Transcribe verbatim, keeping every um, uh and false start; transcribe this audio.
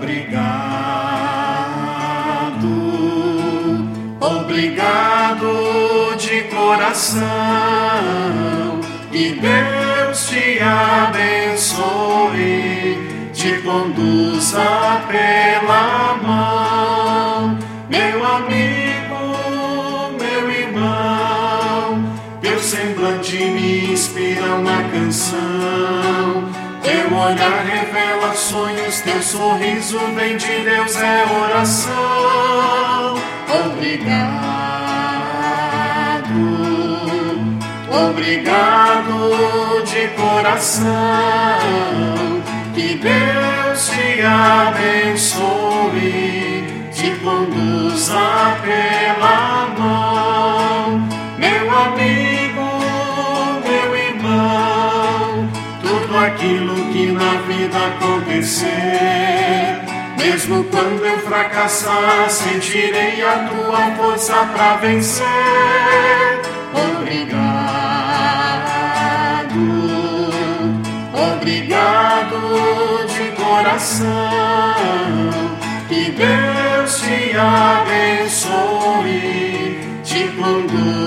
Obrigado, obrigado de coração, que Deus te abençoe, te conduza pela mão, meu amigo, meu irmão. Teu semblante me inspira uma canção, teu olhar revela sonhos, teu sorriso vem de Deus, é oração. Obrigado, obrigado de coração, que Deus te abençoe, te conduza pela mão, meu amigo, meu irmão. Tudo aquilo que na vida acontecer, mesmo quando eu fracassar, sentirei a tua força para vencer. Obrigado, obrigado de coração, que Deus te abençoe, te conduza